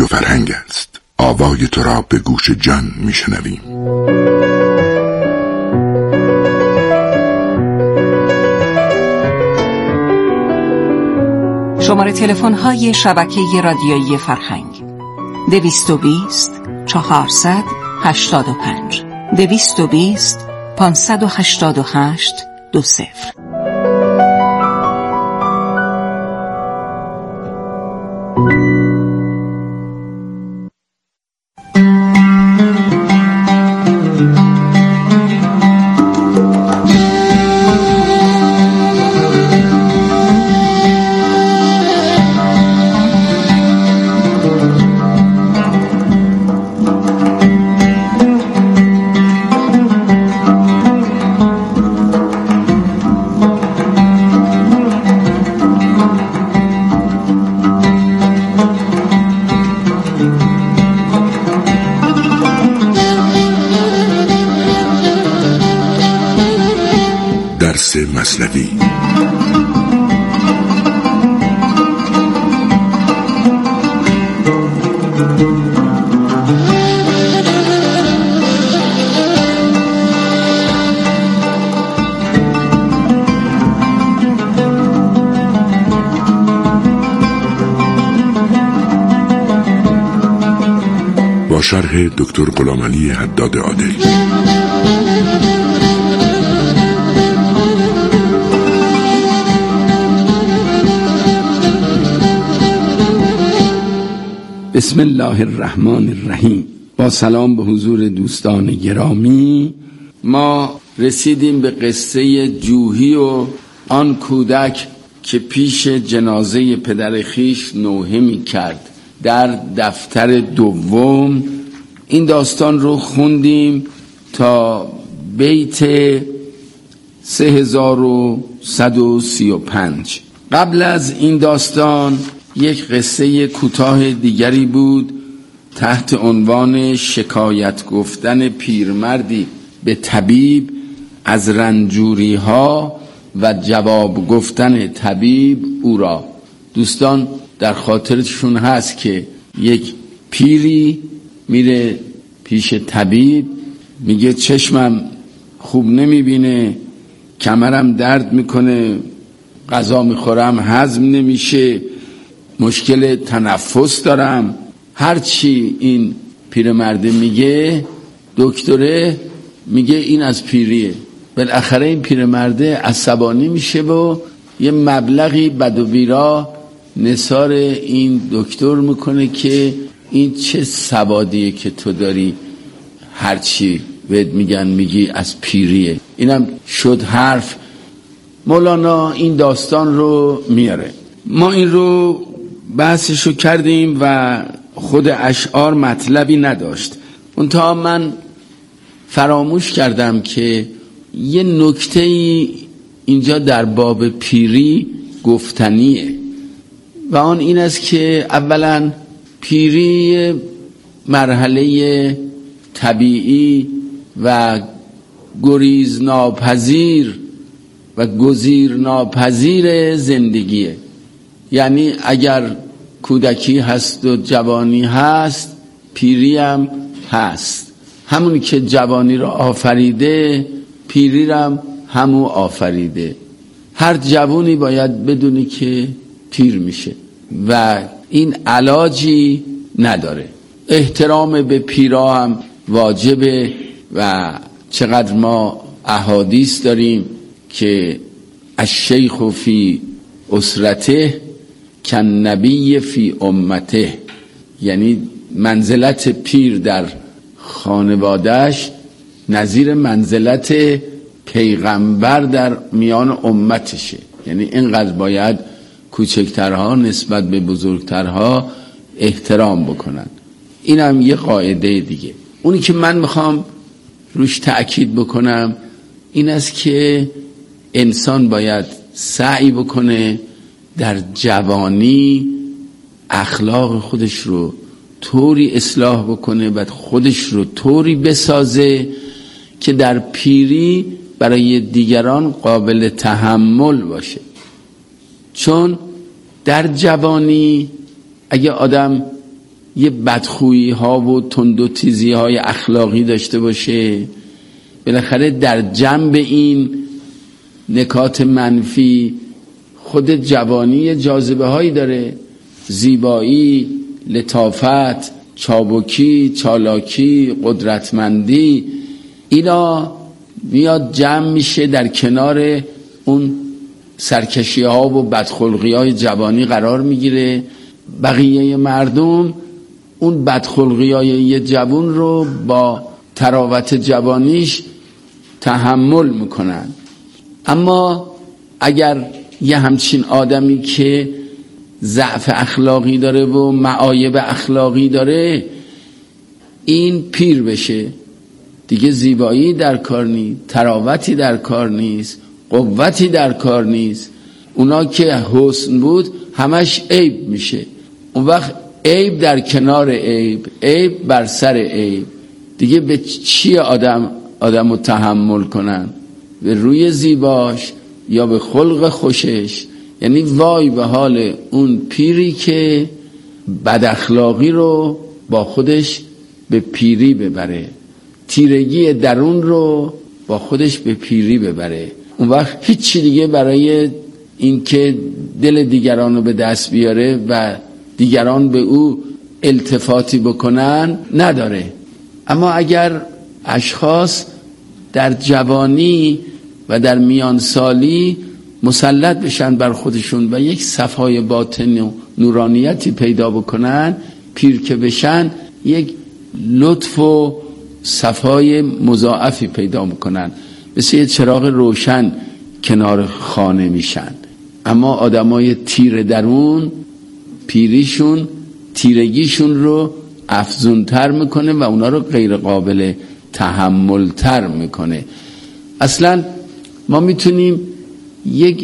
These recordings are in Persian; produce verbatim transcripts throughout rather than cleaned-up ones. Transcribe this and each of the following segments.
فرهنگ است. آوای تو را به گوش جان میشنویم. شماره تلفن های شبکه رادیویی فرهنگ: دویست و بیست چهارصد هشتاد و پنج دویست و بیست پانصد و هشتاد و هشت دو صفر. درس مثنوی. با شرح دکتر غلامعلی حداد عادل. بسم الله الرحمن الرحیم. با سلام به حضور دوستان گرامی، ما رسیدیم به قصه جوحی و آن کودک که پیش جنازه پدر خیش نوحه می کرد. در دفتر دوم این داستان رو خوندیم تا بیت سه هزار و صد و سی و پنج. قبل از این داستان یک قصه کوتاه دیگری بود تحت عنوان شکایت گفتن پیرمردی به طبیب از رنجوری ها و جواب گفتن طبیب او را. دوستان در خاطرشون هست که یک پیری میره پیش طبیب، میگه چشمم خوب نمیبینه، کمرم درد میکنه، غذا میخورم هضم نمیشه، مشکل تنفس دارم. هرچی این پیرمرده میگه دکتره میگه این از پیریه. بالاخره این پیرمرده عصبانی میشه و یه مبلغی بد و بیرا نثار این دکتر میکنه که این چه سوادیه که تو داری، هرچی بهت میگن میگی از پیریه. اینم شد حرف. مولانا این داستان رو میاره. ما این رو بحثشو کردیم و خود اشعار مطلبی نداشت. اونتا من فراموش کردم که یه نکته اینجا در باب پیری گفتنیه و آن این است که اولا پیری مرحله طبیعی و گریز ناپذیر و گزیر ناپذیر زندگیه. یعنی اگر کودکی هست و جوانی هست، پیری هم هست. همونی که جوانی را آفریده پیری را هم همو آفریده. هر جوانی باید بدونی که پیر میشه و این علاجی نداره. احترام به پیرا هم واجبه و چقدر ما احادیث داریم که الشیخ فی اسرته کن نبی فی امته، یعنی منزلت پیر در خانوادهش نظیر منزلت پیغمبر در میان امتشه. یعنی اینقدر باید کوچکترها نسبت به بزرگترها احترام بکنن. اینم یه قاعده دیگه. اونی که من میخوام روش تأکید بکنم این است که انسان باید سعی بکنه در جوانی اخلاق خودش رو طوری اصلاح بکنه و خودش رو طوری بسازه که در پیری برای دیگران قابل تحمل باشه. چون در جوانی اگه آدم یه بدخویی ها و تند و تیزی های اخلاقی داشته باشه. بالاخره در جنب این نکات منفی خود جوانی جاذبه هایی داره، زیبایی، لطافت، چابکی، چالاکی، قدرتمندی. اینا میاد جمع میشه در کنار اون سرکشی ها و بدخلقی های جوانی قرار میگیره. بقیه مردم اون بدخلقی های یه جوان رو با تراوت جوانیش تحمل میکنن. اما اگر یه همچین آدمی که ضعف اخلاقی داره و معایب اخلاقی داره این پیر بشه، دیگه زیبایی در کار نیست، تراوتی در کار نیست، قوتی در کار نیست. اونا که حسن بود همش عیب میشه. اون وقت عیب در کنار عیب، عیب بر سر عیب، دیگه به چی آدم آدمو تحمل کنن؟ به روی زیباش یا به خلق خوشش؟ یعنی وای به حال اون پیری که بد اخلاقی رو با خودش به پیری ببره، تیرگی درون رو با خودش به پیری ببره. اون وقت هیچی دیگه برای اینکه دل دیگران رو به دست بیاره و دیگران به او التفاتی بکنن نداره. اما اگر اشخاص در جوانی و در میانسالی مسلط بشن بر خودشون و یک صفای باطن و نورانیتی پیدا بکنن، پیر که بشن یک لطف و صفای مضاعفی پیدا میکنن، مثل یه چراغ روشن کنار خانه میشن. اما آدمای تیر درون پیریشون تیرگیشون رو افزونتر میکنه و اونا رو غیر قابل تحملتر میکنه. اصلا ما میتونیم یک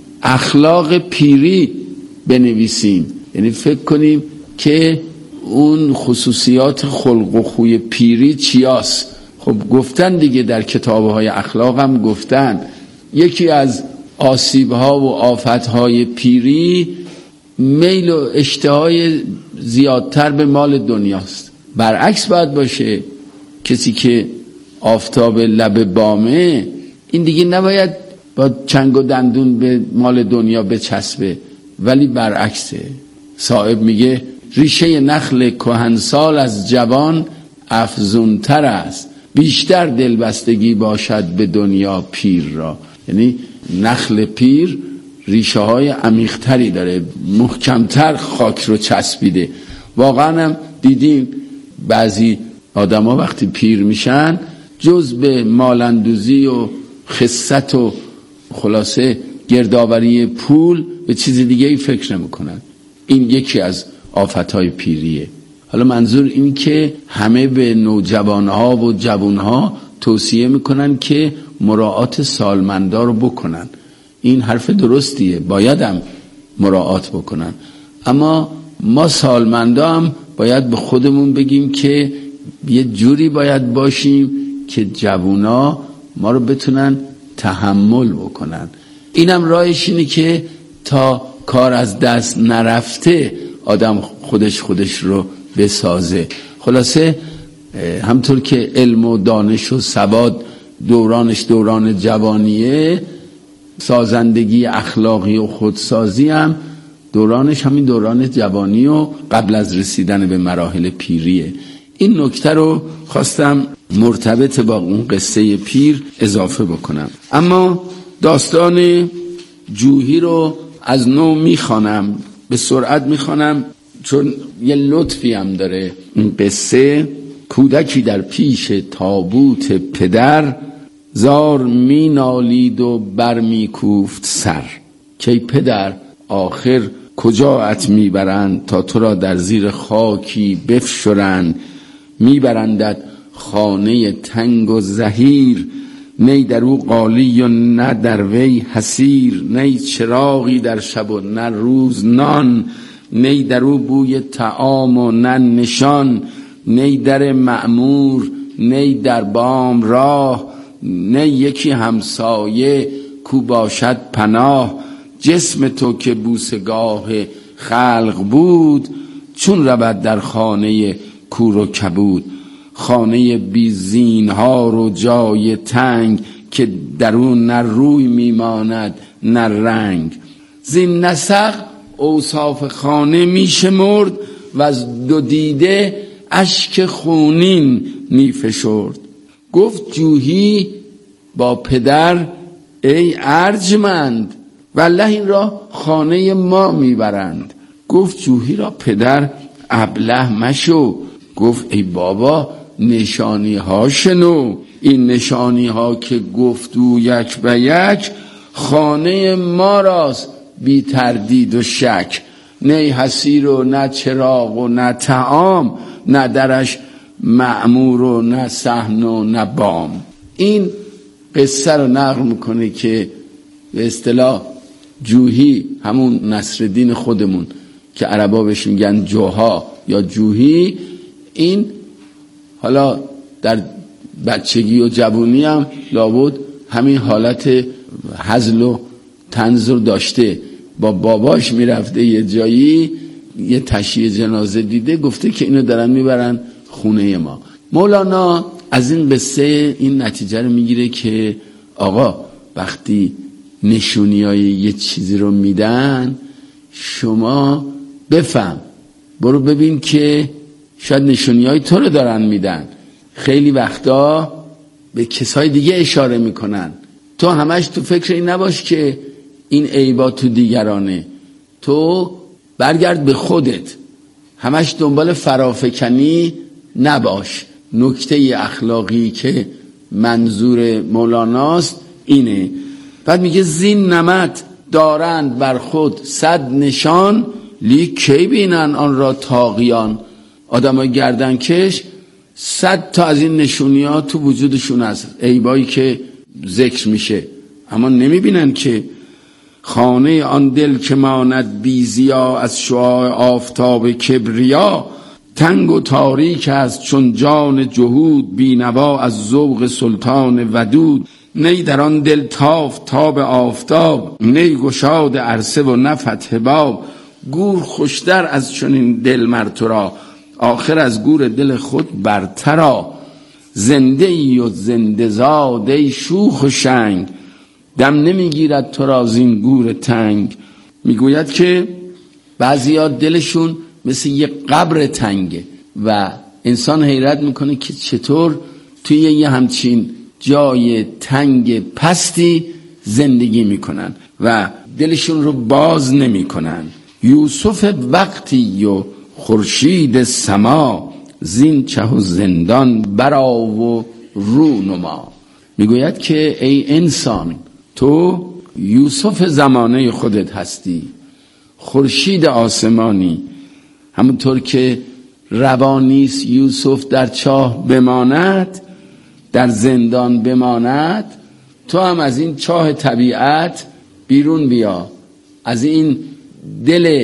اخلاق پیری بنویسیم، یعنی فکر کنیم که اون خصوصیات خلق و خوی پیری چیاست. خب گفتن دیگه در کتابهای اخلاق هم گفتن یکی از آسیبها و آفتهای پیری میل و اشتهای زیادتر به مال دنیاست. برعکس باید باشه، کسی که آفتاب لب بامه این دیگه نباید با چنگ و دندون به مال دنیا بچسبه، ولی برعکسه. صاحب میگه ریشه نخل کهنسال از جوان افزونتر است، بیشتر دلبستگی باشد به دنیا پیر را. یعنی نخل پیر ریشه های عمیق‌تری داره، محکمتر خاک رو چسبیده. واقعا هم دیدیم بعضی آدم ها وقتی پیر میشن جز به مالندوزی و خست و خلاصه گردآوری پول به چیز دیگه ای فکر نمی کنن. این یکی از آفتهای پیریه. حالا منظور این که همه به نوجوانها و جوانها توصیه میکنن که مراعات سالمندا رو بکنن. این حرف درستیه، بایدم مراعات بکنن. اما ما سالمندا هم باید به خودمون بگیم که یه جوری باید باشیم که جوونا ما رو بتونن تحمل بکنن. اینم راهش اینه که تا کار از دست نرفته آدم خودش خودش رو بسازه. خلاصه همطور که علم و دانش و سواد دورانش دوران جوانیه، سازندگی اخلاقی و خودسازی هم دورانش همین دوران جوانی و قبل از رسیدن به مراحل پیریه. این نکته رو خواستم مرتبط با اون قصه پیر اضافه بکنم. اما داستان جوحی رو از نو میخوانم، به سرعت میخوانم چون یه لطفی هم داره این قصه. کودکی در پیش تابوت پدر، زار می نالید و بر می کوفت سر. که پدر آخر کجاات می برند، تا تو را در زیر خاکی بفشرند. می برندت خانه تنگ و زهیر، نی در او قالی و نه در وی حسیر. نی چراغی در شب و نه روز نان، نی در او بوی طعام و نه نشان. نی در مأمور نی در بام راه، نه یکی همسایه کو باشد پناه. جسم تو که بوسگاه خلق بود، چون رود در خانه کور و کبود، خانه بی زینهار و جای تنگ، که در اون نه روی میماند نه رنگ. زین نسق اوصاف خانه میشمرد، و از دو دیده اشک خونین میفشرد. گفت جوحی با پدر ای ارجمند، والله این را خانه ما میبرند. گفت جوحی را پدر ابله مشو. گفت ای بابا نشانی ها شنو، این نشانی ها که گفتو یک به یک، خانه ما راست بی تردید و شک. نه حسیر و نه چراغ و نه طعام، نه درش معمور و نه صحن و نه بام. این قصه رو نقل میکنه که به اصطلاح جوحی، همون نصرالدین خودمون که عربا بهش میگن جوها یا جوحی، این حالا در بچگی و جوونی هم لابد همین حالت هزل و طنز رو داشته. با باباش میرفته یه جایی، یه تشییع جنازه دیده، گفته که اینو دارن میبرن خونه ما. مولانا از این قصه این نتیجه رو میگیره که آقا وقتی نشونیای یه چیزی رو میدن، شما بفهم، برو ببین که شاید نشونیای تو رو دارن میدن. خیلی وقتا به کسای دیگه اشاره میکنن، تو همش تو فکر این نباش که این عیبا تو دیگرانه، تو برگرد به خودت، همش دنبال فرافکنی نباش. نکته اخلاقی که منظور مولاناست اینه. بعد میگه زین نمط دارند بر خود صد نشان، لیک کی بینن آن را طاغیان. آدمای گردن کش صد تا از این نشونی ها تو وجودشون هست، عیبایی که ذکر میشه، اما نمیبینن که. خانه آن دل که ماند بی ضیا، از شعاع آفتاب کبریا. تنگ و تاریک است چون جان جهود، بینوا از ذوق سلطان ودود. نی در آن دل تاف تاب آفتاب، نی گشاد عرصه و نه فتح باب. گور خوشتر از چنین دل مرترا، آخر از گور دل خود برترا. زنده ای و زنده زاده شوخ و شنگ، دم نمیگیرد تو را زین گور تنگ. میگوید که بعضیا دلشون مثل یه قبر تنگه و انسان حیرت میکنه که چطور توی یه همچین جای تنگ پستی زندگی میکنن و دلشون رو باز نمیکنن. یوسف وقتی و خورشید سما، زین چه و زندان برا و رو نما. میگوید که ای انسان، تو یوسف زمانه خودت هستی، خورشید آسمانی. همونطور که روانیست یوسف در چاه بماند، در زندان بماند، تو هم از این چاه طبیعت بیرون بیا، از این دل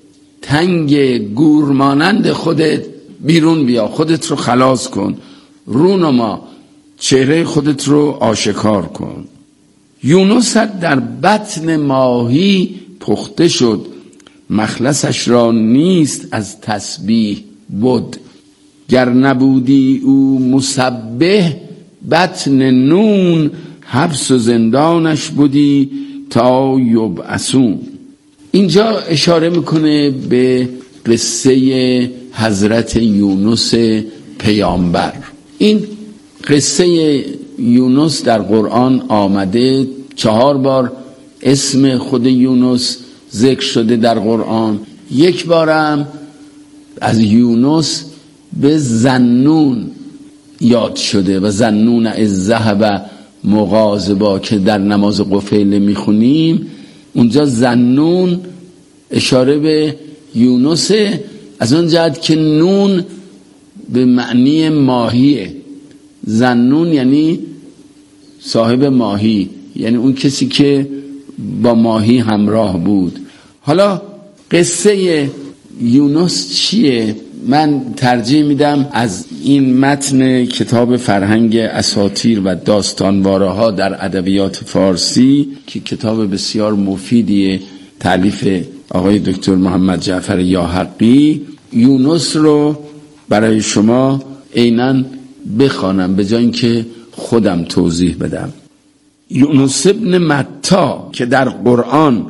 تنگ گورمانند خودت بیرون بیا، خودت رو خلاص کن، رونما، چهره خودت رو آشکار کن. یونس در بطن ماهی پخته شد، مخلصش را نیست از تسبیح بود. گر نبودی او مسبح، بطن نون حبس و زندانش بودی تا یبعثون. اینجا اشاره میکنه به قصه حضرت یونس پیامبر. این قصه یونس در قرآن آمده، چهار بار اسم خود یونس ذکر شده در قرآن. یک بارم از یونس به ذنون یاد شده و ذنون از ذهب مغاضبا که در نماز قفیله میخونیم. اونجا ذنون اشاره به یونس از اون جهت که نون به معنی ماهیه. ذنون یعنی صاحب ماهی، یعنی اون کسی که با ماهی همراه بود. حالا قصه یونس چیه؟ من ترجیح میدم از این متن کتاب فرهنگ اساطیر و داستانواره ها در ادبیات فارسی که کتاب بسیار مفیدیه، تالیف آقای دکتر محمد جعفر یاحقی، یونس رو برای شما عیناً بخوانم به جای اینکه خودم توضیح بدم. یونس ابن متی که در قرآن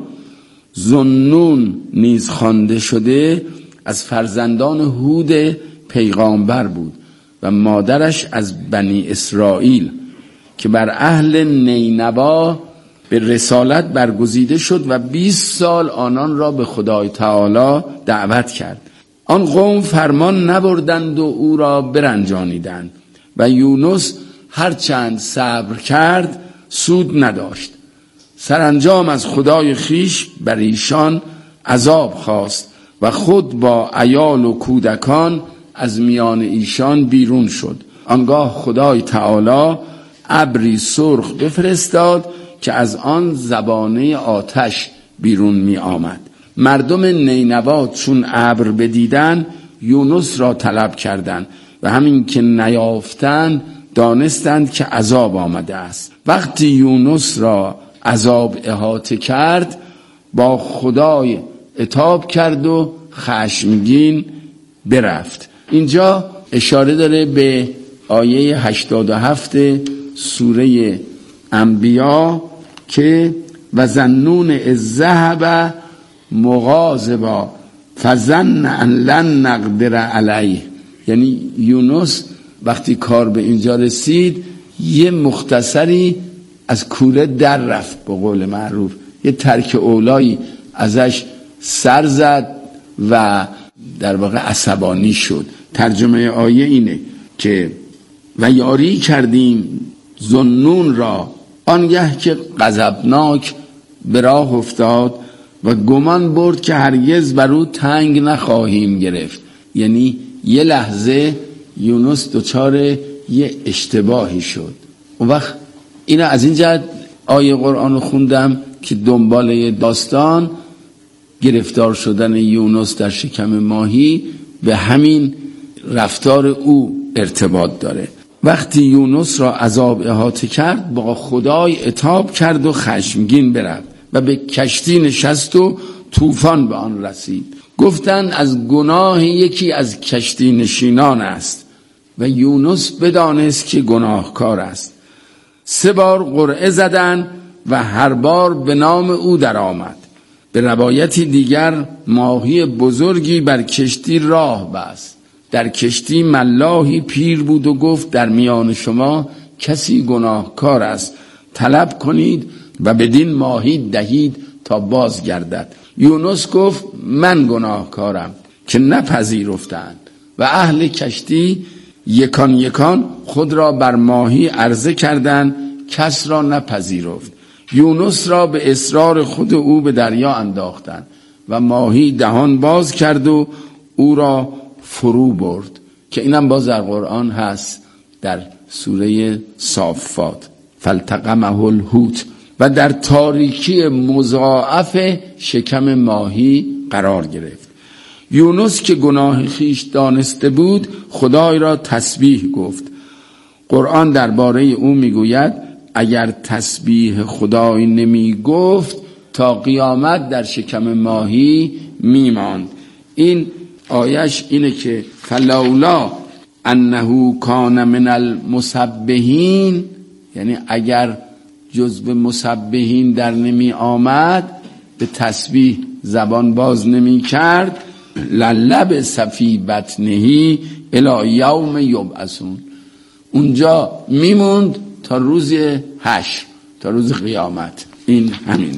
ذوالنون نیز خوانده شده، از فرزندان هود پیغامبر بود و مادرش از بنی اسرائیل که بر اهل نینوا به رسالت برگزیده شد و بیست سال آنان را به خدای تعالی دعوت کرد. آن قوم فرمان نبردند و او را برنجانیدند و یونس هرچند صبر کرد سود نداشت. سرانجام از خدای خیش بر ایشان عذاب خواست و خود با عیال و کودکان از میان ایشان بیرون شد. آنگاه خدای تعالی ابری سرخ بفرستاد که از آن زبانه آتش بیرون می آمد. مردم نینوا چون ابر بدیدن یونس را طلب کردند و همین که نیافتند دانستند که عذاب آمده است. وقتی یونس را عذاب احاطه کرد با خدای عتاب کرد و خشمگین برفت. اینجا اشاره داره به آیه هشتاد و هفت سوره انبیا که و ظنون اذ ذهب مغاضبا فظن ان لن نقدر علیه. یعنی یونس وقتی کار به اینجا رسید یه مختصری از کوره در رفت، به قول معروف یه ترک اولایی ازش سر زد و در واقع عصبانی شد. ترجمه آیه اینه که و یاری کردیم ذوالنون را آنگه که غضبناک به راه افتاد و گمان برد که هرگز بر او تنگ نخواهیم گرفت. یعنی یه لحظه یونس دچار یه اشتباهی شد. اون وقت اینا از این جهت آیه قرآن رو خوندم که دنبال داستان گرفتار شدن یونس در شکم ماهی به همین رفتار او ارتباط داره. وقتی یونس را عذاب احاطه کرد با خدای عتاب کرد و خشمگین برفت و به کشتی نشست و طوفان به آن رسید. گفتند از گناه یکی از کشتی نشینان است و یونس بدانست که گناهکار است. سه بار قرعه زدند و هر بار به نام او در آمد. به روایتی دیگر ماهی بزرگی بر کشتی راه بست. در کشتی ملاحی پیر بود و گفت در میان شما کسی گناهکار است، طلب کنید و بدین ماهی دهید تا باز گردد. یونس گفت من گناهکارم، که نپذیرفتند و اهل کشتی یکان یکان خود را بر ماهی عرضه کردند، کس را نپذیرفت. یونس را به اصرار خود او به دریا انداختند و ماهی دهان باز کرد و او را فرو برد، که اینم باز در قرآن هست در سوره صافات فالتقمه الحوت، و در تاریکی مضاعف شکم ماهی قرار گرفت. یونس که گناه خیش دانسته بود خدای را تسبیح گفت. قرآن درباره او میگوید اگر تسبیح خدای نمی گفت تا قیامت در شکم ماهی میماند. این آیش اینه که فلولا انه کان من المسبحین، یعنی اگر جزو مسبحین در نمی آمد به تسبیح زبان باز نمی کرد للبث فی بطنه الی یوم یبعثون، اونجا میموند تا روز حشر، تا روز قیامت. این همین.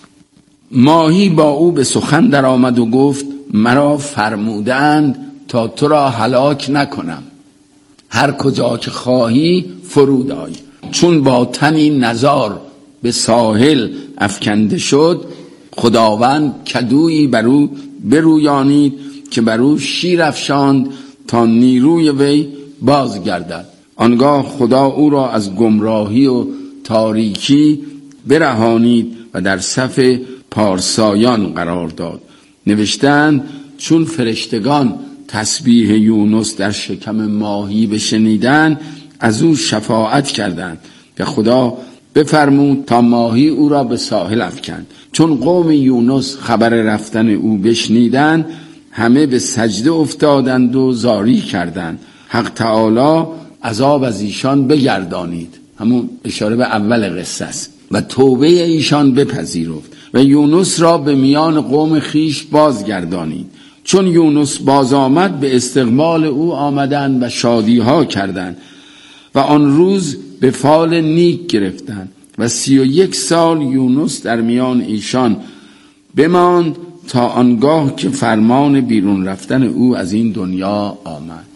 ماهی با او به سخن در آمد و گفت مرا فرمودند تا تو را هلاک نکنم، هر کجا که خواهی فرود آی. چون با تنی نزار به ساحل افکنده شد خداوند کدویی بر او برویانید که بر او شیر افشاند تا نیروی وی بازگردد. آنگاه خدا او را از گمراهی و تاریکی برهانید و در صف پارسایان قرار داد. نوشتند چون فرشتگان تسبیح یونس در شکم ماهی بشنیدند از او شفاعت کردند که خدا بفرمود تا ماهی او را به ساحل افکند. چون قوم یونس خبر رفتن او بشنیدند همه به سجده افتادند و زاری کردند. حق تعالی عذاب از ایشان بگردانید، همون اشاره به اول قصه است، و توبه ایشان بپذیرفت و یونس را به میان قوم خیش بازگردانید. چون یونس باز آمد به استقبال او آمدند و شادی ها کردند و آن روز به فال نیک گرفتند و سی و یک سال یونس در میان ایشان بماند تا آنگاه که فرمان بیرون رفتن او از این دنیا آمد.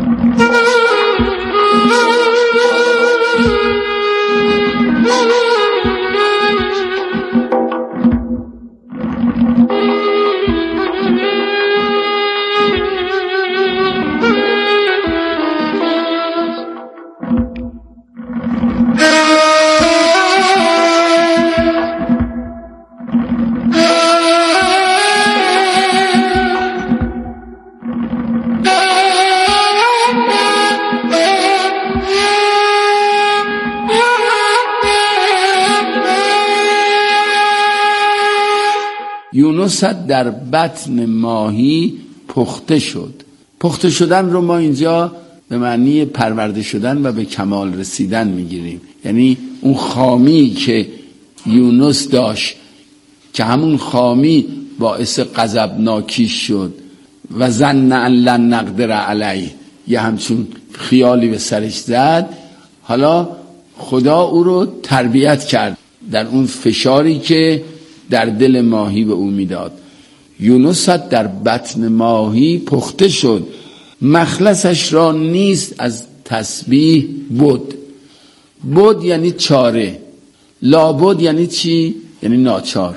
یونس در بطن ماهی پخته شد. پخته شدن رو ما اینجا به معنی پرورده شدن و به کمال رسیدن میگیریم، یعنی اون خامی که یونس داشت که همون خامی باعث غضبناکیش شد و ظن ان لن نقدر علیه، یه همچون خیالی به سرش زد. حالا خدا او رو تربیت کرد در اون فشاری که در دل ماهی به او میداد. یونس در بطن ماهی پخته شد، مخلصش را نیست از تسبیح بود. بود یعنی چاره، لابد یعنی چی؟ یعنی ناچار.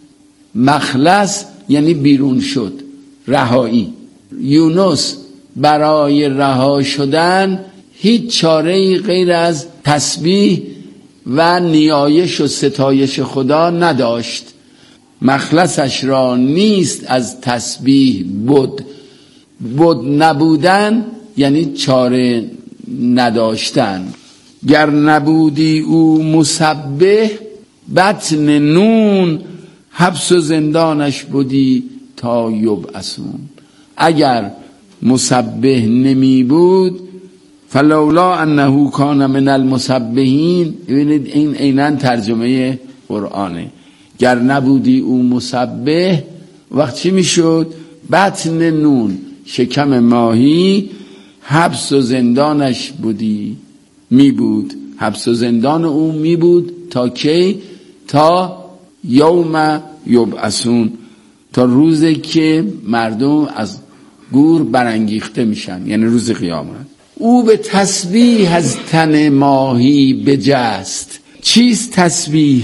مخلص یعنی بیرون شد، رهایی. یونس برای رها شدن هیچ چاره‌ای غیر از تسبیح و نیایش و ستایش خدا نداشت. مخلصش را نیست از تسبیح بود. بود نبودن یعنی چاره نداشتن. گر نبودی او مسبح، بطن نون حبس و زندانش بودی تا یبعثون. اگر مسبح نمی بود، فلولا انه کان من المسبحین. ببینید این عیناً ترجمه قرآنه. گر نبودی او مسبح، وقت چی میشد؟ بطن نون، شکم ماهی، حبس و زندانش بودی، می بود. حبس و زندان او می بود تا کی؟ تا یوم یبعثون، تا روزی که مردم از گور برانگیخته میشن، یعنی روز قیامت. او به تسبیح از تن ماهی بجست. چیست تسبیح؟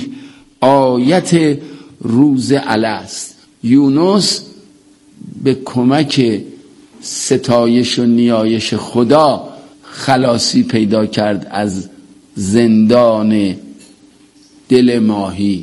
آیت روز الست. یونس به کمک ستایش و نیایش خدا خلاصی پیدا کرد از زندان دل ماهی.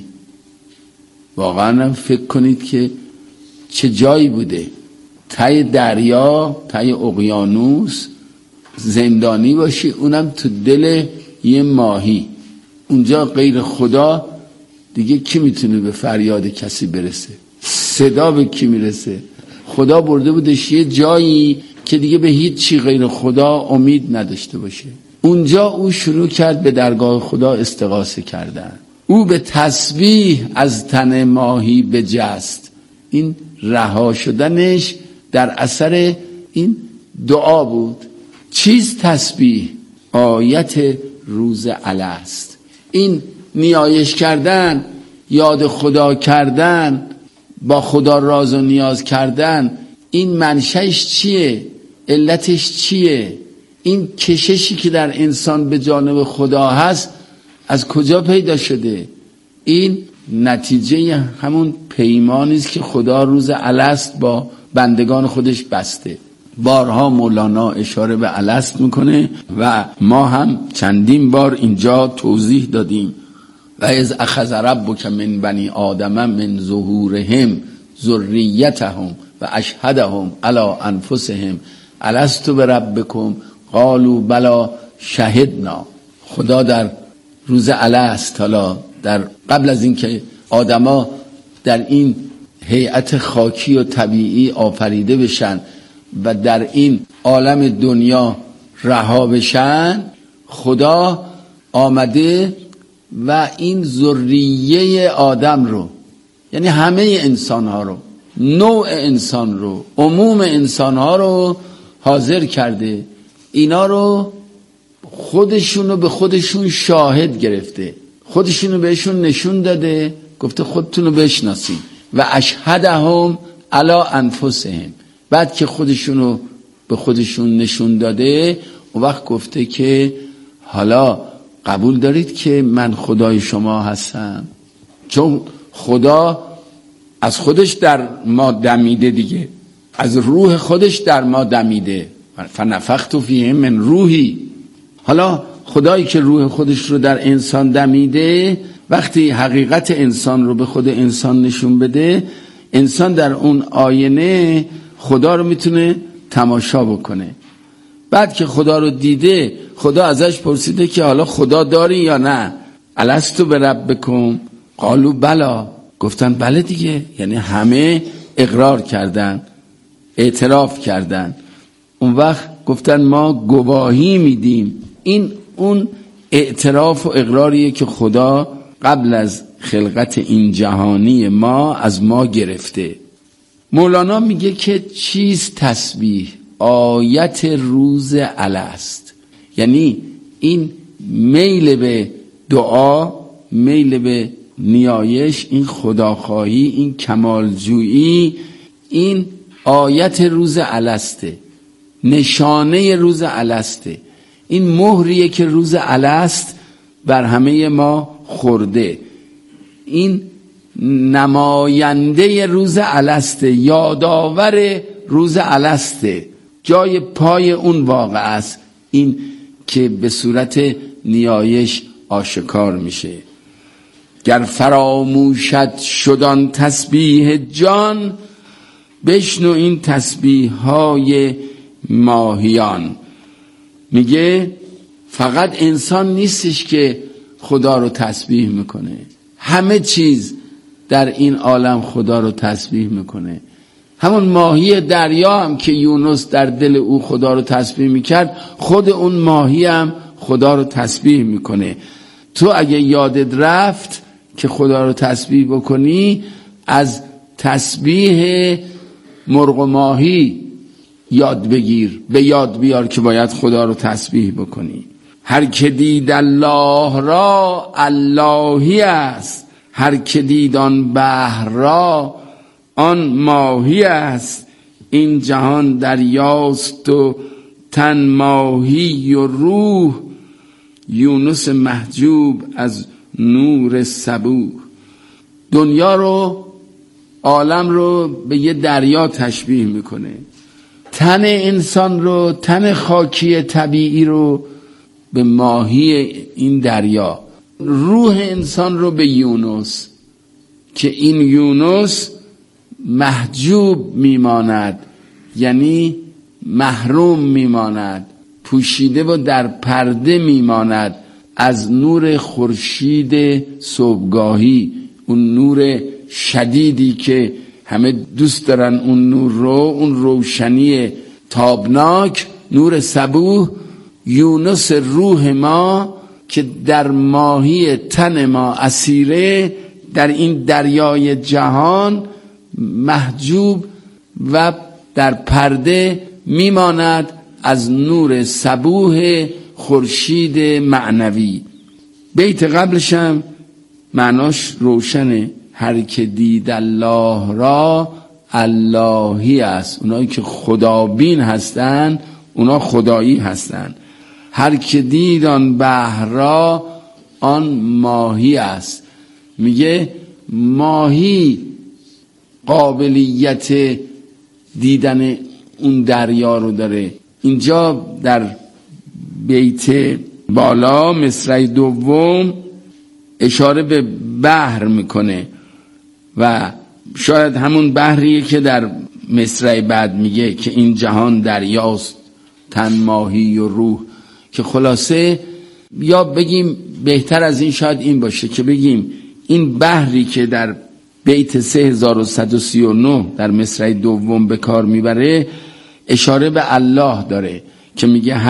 واقعا فکر کنید که چه جایی بوده، ته دریا، ته اقیانوس زندانی باشی، اونم تو دل یه ماهی. اونجا غیر خدا دیگه کی میتونه به فریاد کسی برسه؟ صدا به کی میرسه؟ خدا برده بودش یه جایی که دیگه به هیچ چی غیر خدا امید نداشته باشه. اونجا او شروع کرد به درگاه خدا استغاثه کردن. او به تسبیح از تن ماهی بجست. این رها شدنش در اثر این دعا بود. چیز تسبیح؟ آیت روز الست. این نیایش کردن، یاد خدا کردن، با خدا راز و نیاز کردن، این منشأش چیه؟ علتش چیه؟ این کششی که در انسان به جانب خدا هست از کجا پیدا شده؟ این نتیجه همون پیمانی است که خدا روز الست با بندگان خودش بسته. بارها مولانا اشاره به الست میکنه و ما هم چندین بار اینجا توضیح دادیم. و از اخذ ربک من بنی آدم من ظهورهم ذریتهم و اشهدهم علی انفسهم الست بربکم قالوا بلی شهدنا. خدا در روز الست، حالا در قبل از اینکه آدما در این هیئت خاکی و طبیعی آفریده بشن و در این عالم دنیا رها بشن، خدا آمده و این ذریه آدم رو، یعنی همه انسان ها رو، نوع انسان رو، عموم انسان ها رو حاضر کرده، اینا رو خودشونو به خودشون شاهد گرفته، خودشونو بهشون نشون داده، گفته خودتونو بشناسید و اشهدهم علی انفسهم. بعد که خودشونو به خودشون نشون داده، اون وقت گفته که حالا قبول دارید که من خدای شما هستم؟ چون خدا از خودش در ما دمیده دیگه، از روح خودش در ما دمیده، فنفخت فیه من روحی. حالا خدایی که روح خودش رو در انسان دمیده، وقتی حقیقت انسان رو به خود انسان نشون بده، انسان در اون آینه خدا رو میتونه تماشا بکنه. بعد که خدا رو دیده، خدا ازش پرسیده که حالا خدا داری یا نه؟ الستو بربکم قالوا بلا، گفتن بله دیگه. یعنی همه اقرار کردن، اعتراف کردن. اون وقت گفتن ما گواهی میدیم. این اون اعتراف و اقراریه که خدا قبل از خلقت این جهانی ما از ما گرفته. مولانا میگه که چیست تسبیح؟ آیت روز الست. یعنی این میل به دعا، میل به نیایش، این خداخواهی، این کمالجویی، این آیت روز السته، نشانه روز السته. این مهریه که روز الست بر همه ما خورده. این نماینده روز السته، یادآور روز السته، جای پای اون واقع است. این که به صورت نیایش آشکار میشه. گر فراموشت شدان تسبیح جان، بشنو این تسبیح های ماهیان. میگه فقط انسان نیستش که خدا رو تسبیح میکنه، همه چیز در این عالم خدا رو تسبیح میکنه. همون ماهی دریا هم که یونس در دل او خدا رو تسبیح میکرد، خود اون ماهی هم خدا رو تسبیح میکنه. تو اگه یادت رفت که خدا رو تسبیح بکنی، از تسبیح مرغ و ماهی یاد بگیر، به یاد بیار که باید خدا رو تسبیح بکنی. هر که دید الله را اللهی است، هر که دید آن بحر را آن ماهی است. این جهان دریاست و تن ماهی و روح، یونس محجوب از نور صبوح. دنیا رو، عالم رو به یه دریا تشبیه میکنه، تن انسان رو، تن خاکی طبیعی رو به ماهی این دریا، روح انسان رو به یونس، که این یونس محجوب میماند، یعنی محروم میماند، پوشیده و در پرده میماند از نور خورشید صبحگاهی، اون نور شدیدی که همه دوست دارن اون نور رو، اون روشنی تابناک، نور صبوح. یونس روح ما که در ماهی تن ما اسیره، در این دریای جهان محجوب و در پرده میماند از نور صبوح خورشید معنوی. بیت قبلش هم معناش روشنه، هر که دید الله را اللهی است. اونایی که خدابین هستن اونا خدایی هستن. هر که دید آن بحر را آن ماهی است. میگه ماهی قابلیت دیدن اون دریا رو داره. اینجا در بیت بالا مصرع دوم اشاره به بحر میکنه و شاید همون بحریه که در مصرع بعد میگه که این جهان دریاست، تن ماهی و روح. که خلاصه یا بگیم بهتر از این شاید این باشه که بگیم این بحری که در بیت سه هزار و صد و سی و نه در مصرع دوم به کار میبره اشاره به الله داره که میگه